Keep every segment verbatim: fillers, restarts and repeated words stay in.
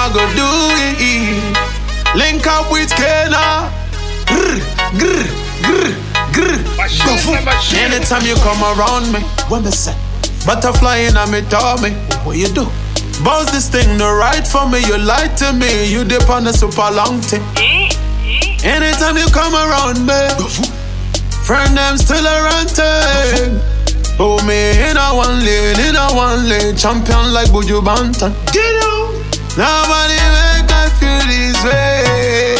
I go do it. Link up with Kena. Grr, grr, grr, grr. Anytime you come around me, what me say? Butterfly in a me tummy. What you do? Bounce this thing the right for me. You lie to me. You dip on the super long thing. Anytime you come around me, friend them still around thing. Oh me in a one lane, in a one lane, champion like Buju Banton. Get out. Nobody make I feel this way,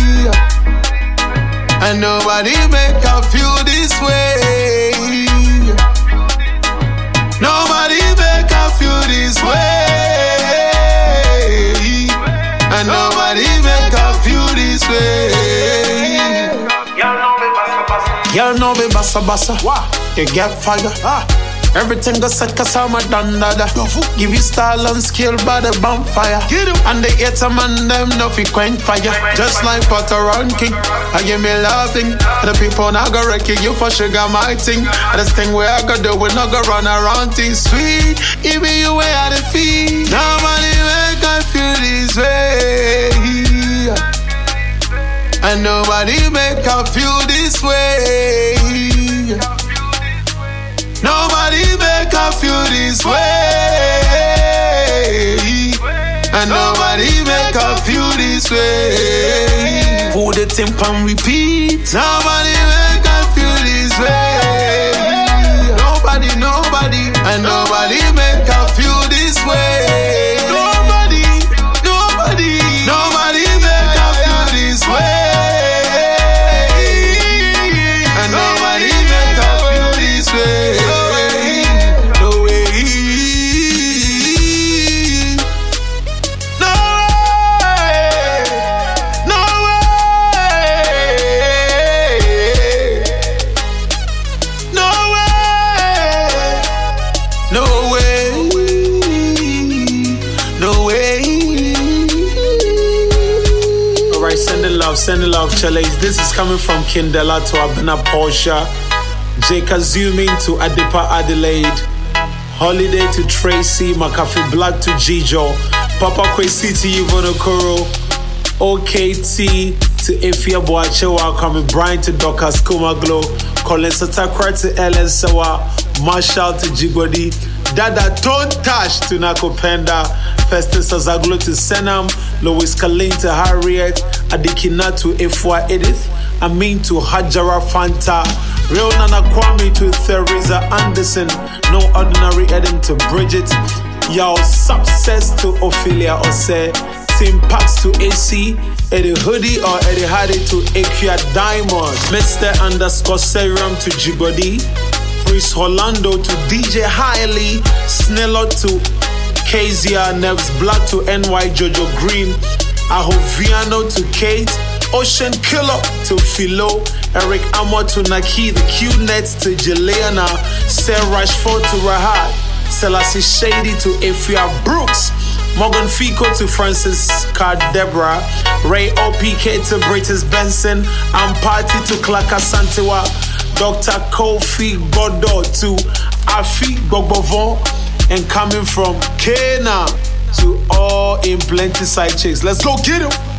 and nobody make I feel this way. Nobody make I feel this way, and nobody make I feel this way. Y'all know me bassa bassa. You get fire. Ah. Everything go set cause I'm a dandada. Give you style and skill by the bonfire. And the hater man them no fi quench fire. Just like Potter and King, I give me loving. The people not go wreck you for sugar my thing. And this thing where I go do, we not go run around things sweet. Even you where I the feet. Nobody make I feel this way, and nobody make I feel this way. Nobody make I feel this way, and nobody make I feel this way. Put the temp and repeat. Nobody make I feel this way. Nobody, nobody, and nobody make I feel this way. Nobody, nobody, nobody make I feel this way. And nobody make I feel this way. No way. No way. No way. No way. No way. No way. Alright, send the love, send the love, Chales. This is coming from Kindela to Abena Porsche. Jake zooming to Adipa Adelaide. Holiday to Tracy, McAfee Black to Gijo. Papa Kwesi to Yvonne Okoro. O K T to Ifia Boachewa. Coming Brian to Dokas Kumaglo. Colin Satakra to Ellen Sawa. Marshall to Jigodi. Dada Tontash to Nakopenda. Festus Azaglo to Senam. Louis Kalin to Harriet. Adikina to Ifwa Edith. Amin to Hajara Fanta. Real Nana Kwame to Theresa Anderson. No ordinary Eden to Bridget. Y'all success to Ophelia Ose. Tim Pax to A C. Eddie Hoodie or Eddie Hardy to Akia Diamond. Mister underscore Serum to Jibodi. Chris Orlando to D J Hiley. Snello to Kezia. Neves Black to N Y Jojo Green. Ahoviano to Kate. Ocean Killer to Philo. Eric Amo to Naki. The Q-Nets to Juliana. Sarah Rashford to Rahat. Selassie Shady to Ifia Brooks. Morgan Fico to Francis Cardebra. Ray O P K to British Benson. And Party to Klaka Santiwa. Doctor Kofi Godo to Afi Bogbovon. And coming from Kena to all in plenty side chicks. Let's go get him.